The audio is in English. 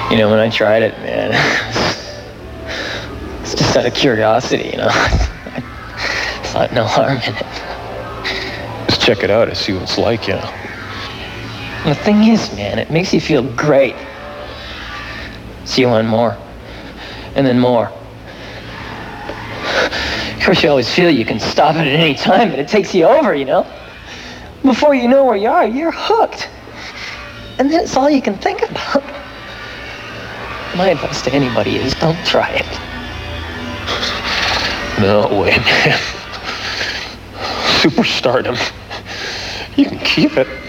You know, when I tried it, man, it's just out of curiosity, you know. I thought no harm in it. Just check it out and see what it's like, you know. And the thing is, man, it makes you feel great. So you want more, and then more. Of course, you always feel you can stop it at any time, but it takes you over, you know. Before you know where you are, you're hooked. And then it's all you can think about. My advice to anybody is don't try it. No way, man. Superstardom. You can keep it.